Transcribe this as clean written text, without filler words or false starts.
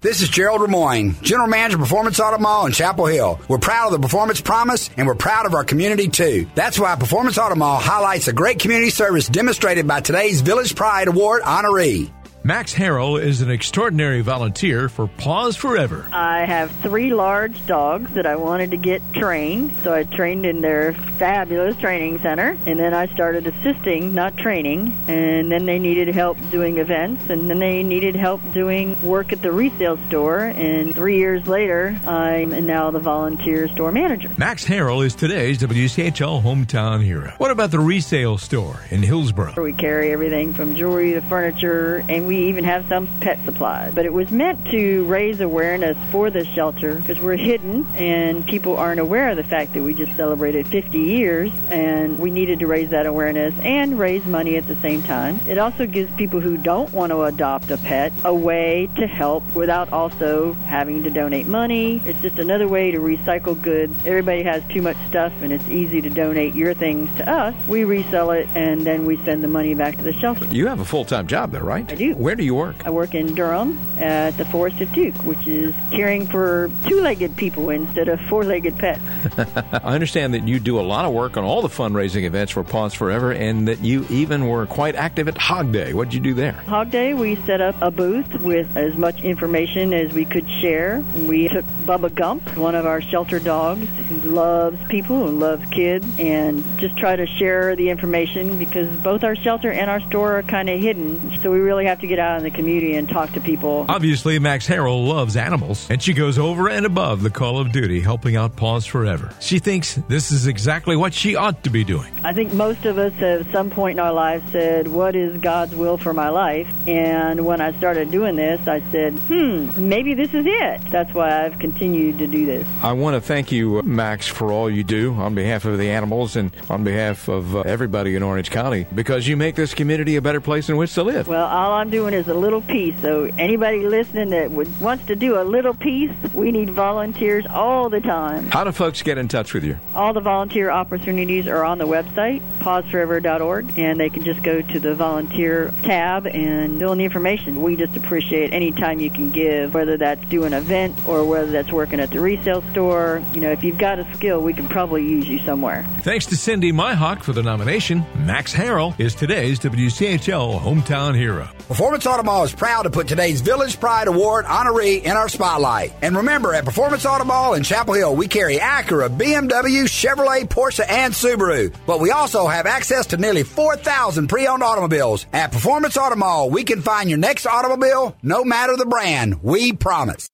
This is Gerald Ramoyne, General Manager of Performance Auto Mall in Chapel Hill. We're proud of the Performance Promise, and we're proud of our community, too. That's why Performance Auto Mall highlights the great community service demonstrated by today's Village Pride Award honoree. Max Harrell is an extraordinary volunteer for Paws Forever. I have 3 large dogs that I wanted to get trained, so I trained in their fabulous training center, and then I started assisting, not training, and then they needed help doing events, and then they needed help doing work at the resale store, and 3 years later, I'm now the volunteer store manager. Max Harrell is today's WCHL hometown hero. What about the resale store in Hillsborough? We carry everything from jewelry to furniture, and we even have some pet supplies. But it was meant to raise awareness for the shelter because we're hidden and people aren't aware of the fact that we just celebrated 50 years, and we needed to raise that awareness and raise money at the same time. It also gives people who don't want to adopt a pet a way to help without also having to donate money. It's just another way to recycle goods. Everybody has too much stuff and it's easy to donate your things to us. We resell it and then we send the money back to the shelter. You have a full-time job there, right? I do. Where do you work? I work in Durham at the Forest of Duke, which is caring for 2-legged people instead of 4-legged pets. I understand that you do a lot of work on all the fundraising events for Paws Forever and that you even were quite active at Hog Day. What did you do there? Hog Day, we set up a booth with as much information as we could share. We took Bubba Gump, one of our shelter dogs who loves people and loves kids, and just try to share the information because both our shelter and our store are kind of hidden, so we really have to get out in the community and talk to people. Obviously, Max Harrell loves animals, and she goes over and above the call of duty helping out Paws Forever. She thinks this is exactly what she ought to be doing. I think most of us have at some point in our life said, what is God's will for my life? And when I started doing this, I said, maybe this is it. That's why I've continued to do this. I want to thank you, Max, for all you do on behalf of the animals and on behalf of everybody in Orange County, because you make this community a better place in which to live. Well, all I'm doing is a little piece. So anybody listening that wants to do a little piece, we need volunteers all the time. How do folks get in touch with you? All the volunteer opportunities are on the website, pawsforever.org, and they can just go to the volunteer tab and fill in the information. We just appreciate any time you can give, whether that's do an event or whether that's working at the resale store. You know, if you've got a skill, we can probably use you somewhere. Thanks to Cindy Myhawk for the nomination. Max Harrell is today's WCHL hometown hero. Performance Auto Mall is proud to put today's Village Pride Award honoree in our spotlight. And remember, at Performance Auto Mall in Chapel Hill, we carry Acura, BMW, Chevrolet, Porsche, and Subaru. But we also have access to nearly 4,000 pre-owned automobiles. At Performance Auto Mall, we can find your next automobile, no matter the brand. We promise.